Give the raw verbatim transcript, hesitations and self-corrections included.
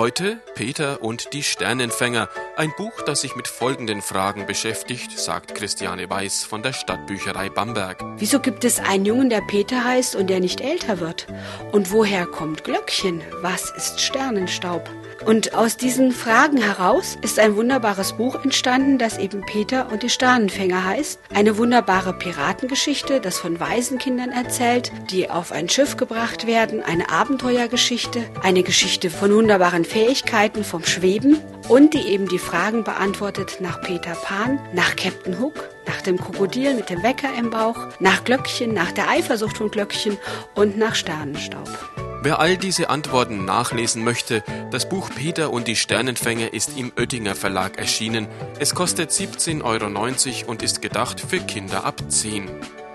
Heute Peter und die Sternenfänger, ein Buch, das sich mit folgenden Fragen beschäftigt, sagt Christiane Weiß von der Stadtbücherei Bamberg. Wieso gibt es einen Jungen, der Peter heißt und der nicht älter wird? Und woher kommt Glöckchen? Was ist Sternenstaub? Und aus diesen Fragen heraus ist ein wunderbares Buch entstanden, das eben Peter und die Sternenfänger heißt. Eine wunderbare Piratengeschichte, das von Waisenkindern erzählt, die auf ein Schiff gebracht werden, eine Abenteuergeschichte, eine Geschichte von wunderbaren Fähigkeiten vom Schweben und die eben die Fragen beantwortet nach Peter Pan, nach Captain Hook, nach dem Krokodil mit dem Wecker im Bauch, nach Glöckchen, nach der Eifersucht von Glöckchen und nach Sternenstaub. Wer all diese Antworten nachlesen möchte, das Buch Peter und die Sternenfänger ist im Oettinger Verlag erschienen. Es kostet siebzehn Euro neunzig und ist gedacht für Kinder ab zehn.